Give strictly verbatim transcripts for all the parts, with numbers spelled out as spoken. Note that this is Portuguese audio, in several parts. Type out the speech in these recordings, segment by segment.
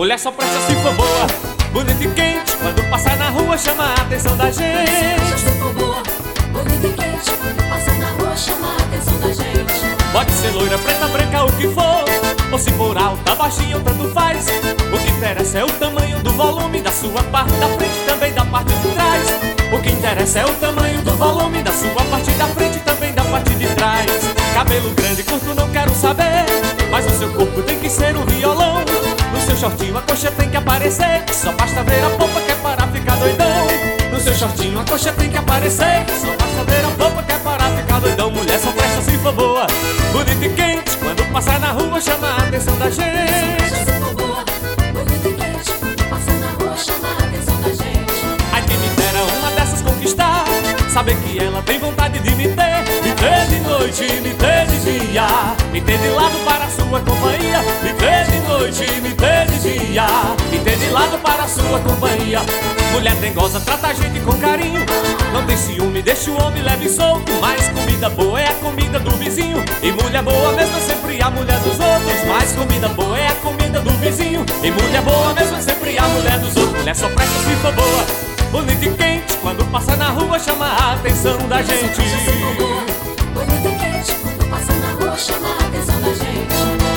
Mulher só presta se for boa, bonita e quente. Quando passa na rua chama a atenção da gente. Se for boa, bonita e quente. Quando passa na rua chama a atenção da gente. Pode ser loira, preta, branca, o que for, ou se for alta, baixinha, tanto faz. O que interessa é o tamanho do volume da sua parte da frente, também da parte de trás. O que interessa é o tamanho do volume da sua parte da frente, também da parte de trás. Cabelo grande, curto, não quero saber, mas o seu corpo tem que ser um violão. No seu shortinho a coxa tem que aparecer, que só basta ver a polpa que é para ficar doidão. No seu shortinho a coxa tem que aparecer, que só basta ver a polpa que é para ficar doidão. Mulher só presta se for boa, bonita e quente. Quando passar na rua chama a atenção da gente. Se for boa, bonita e quente. Quando passa na rua chama a atenção da gente. Ai, quem me dera uma dessas conquistar, saber que ela tem vontade de me ter. Me ter de noite, me ter de dia, me ter de lado para a sua companhia. Me ter de noite, me ter de dia, me ter de lado para a sua companhia. Mulher dengosa, trata a gente com carinho, não tem ciúme, deixa o homem leve e solto. Mas comida boa é a comida do vizinho, e mulher boa mesmo é sempre a mulher dos outros. Mas comida boa é a comida do vizinho, e mulher boa mesmo é sempre a mulher dos outros. Mulher só presta se for boa, bonita e quente. Quando passa na rua chama a atenção da gente. Se for boa, bonita e quente. Quando passa na rua chama a atenção da gente.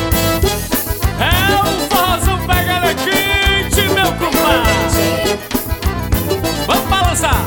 É o forrozão pegada quente, meu compadre. Vamos balançar.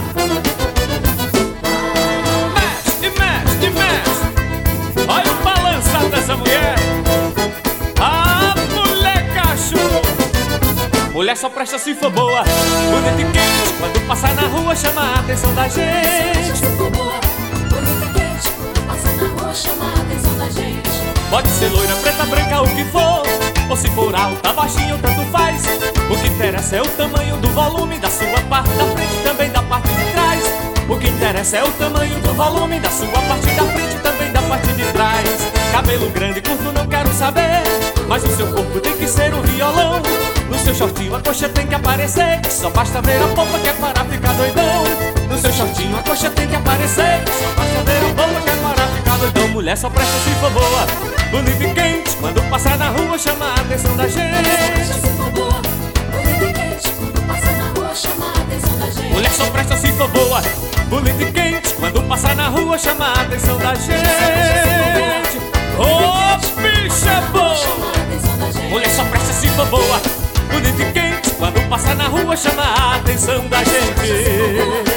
Mexe, e mexe, e mexe. Olha o balançar dessa mulher. Ah, mulher cachorro. Mulher só presta se for boa, bonita e quente. Quando passar na rua chama a atenção da gente. Se for boa, bonita e quente. Quando passa na rua chama a atenção da gente. Pode ser loira, preta, branca, o que for, ou se for alta, baixinho, tanto faz. O que interessa é o tamanho do volume da sua parte da frente, também da parte de trás. O que interessa é o tamanho do volume da sua parte da frente, também da parte de trás. Cabelo grande, curto, não quero saber, mas o seu corpo tem que ser um violão. No seu shortinho a coxa tem que aparecer, que só basta ver a polpa que é para ficar doidão. No seu shortinho a coxa tem que aparecer, que só basta ver a polpa que é para ficar doidão. Mulher só presta se for boa, bonita e quente. Quando passar na rua chama a atenção da gente. Se for boa, bonita e quente. Quando passa na rua chama a atenção da gente. Mulher só presta se for boa, bonita e quente. Quando passar na rua chama a atenção da gente. Ô, bicha boa! Mulher só presta se for boa, bonita e quente. Quando passar na rua chama a atenção da gente.